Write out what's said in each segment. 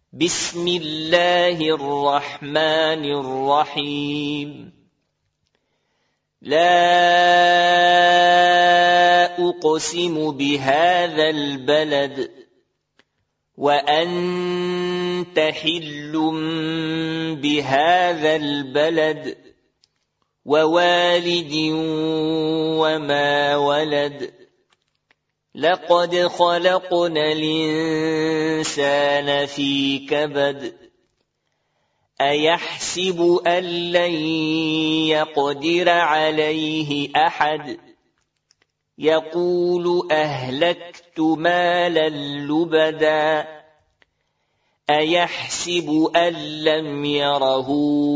بسم الله الرحمن الرحيم لا أقسم بهذا البلد وأنت حل بهذا البلد ووالد وما ولد لقد خلقنا الإنسان في كبد أيحسب أن لن يقدر عليه أحد يقول أهلكت مالا لبدا أيحسب أن لم يره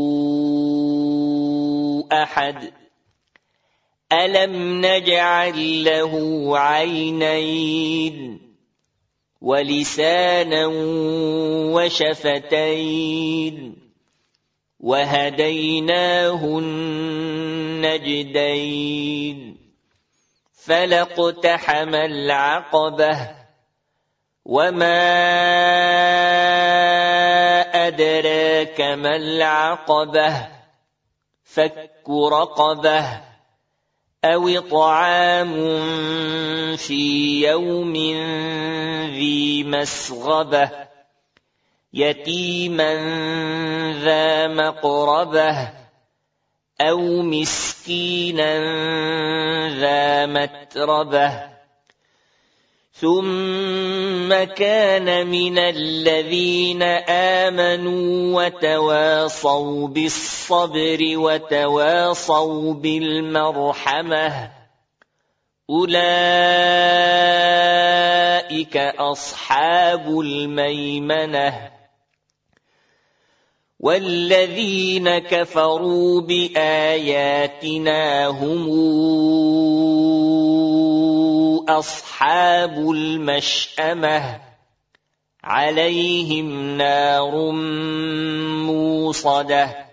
أحد ألم نجعل له عينين ولسانا وشفتين وهديناه النجدين فلاقتحم العقبة وما أدراك ما العقبة فك رقبة أو إطعام في يوم ذي مسغبة يتيما ذا مقربة أو مسكينا ذا متربة ثم كان من الذين آمنوا وتواصوا بالصبر وتواصوا بالمرحمة أولئك أصحاب الميمنة والذين كفروا بآياتنا هم أصحاب المشأمة عليهم نار موصدة